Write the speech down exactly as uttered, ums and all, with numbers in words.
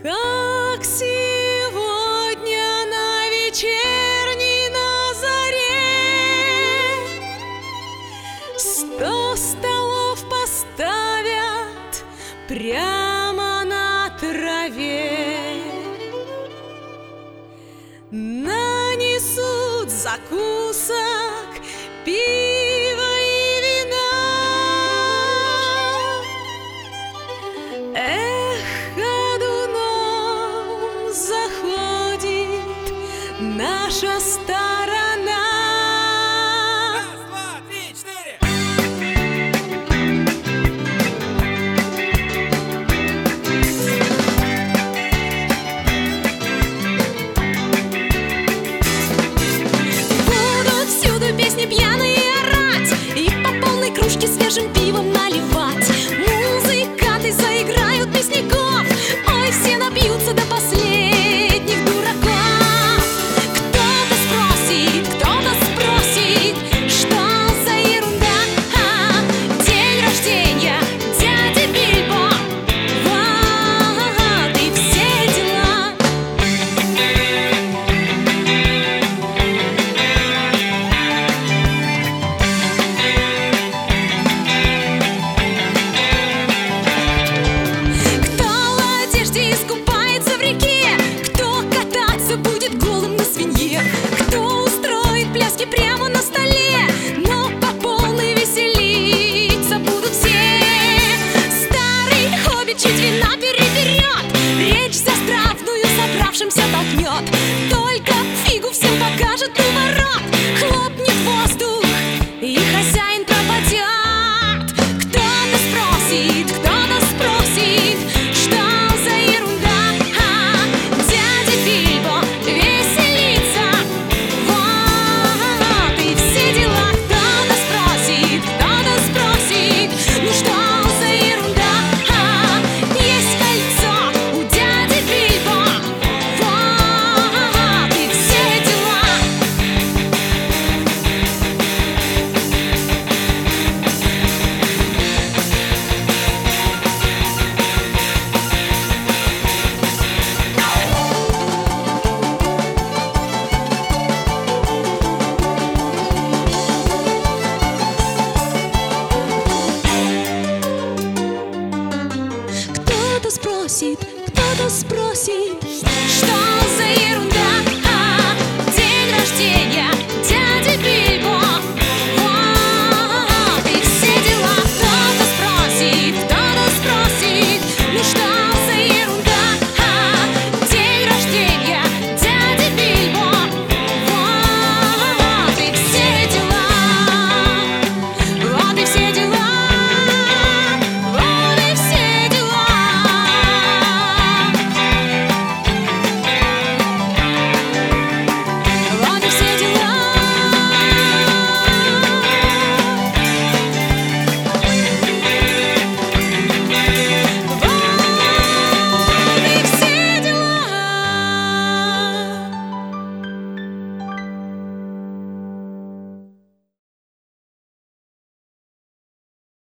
Как сегодня на вечерней на заре сто столов поставят прямо на траве, нанесут закусок, пива и вина. Эх, ходуном заходит наша сторона. Раз, два, три, четыре. Будут всюду песни пьяные орать и по полной кружке свежим пивом наливать. Музыканты заиграют песняков, ой, все напьются до последних дураков. Кто-то спросит, кто-то спросит, что за ерунда? День рождения дяди Бильбо, вот и все дела. Кто в одежде искупается в реке, кто кататься будет голым на свинье, кто устроит пляски прямо на столе, но по полной веселиться будут все. Старый хоббит чуть вина переберет, речь застравную собравшимся толкнет, только фигу всем покажет у ворот, хлопнет воздух и хозяин пропадет. Кто-то спросит, кто-то спросит, что за ерунда? Дядя Бильбо веселится, вот и все дела. Кто-то спросит, кто-то спросит, ну что за ерунда? Есть кольцо у дяди Бильбо, вот и все дела. Кто-то спросит, кто-то спросит, что за ерунда? День рождения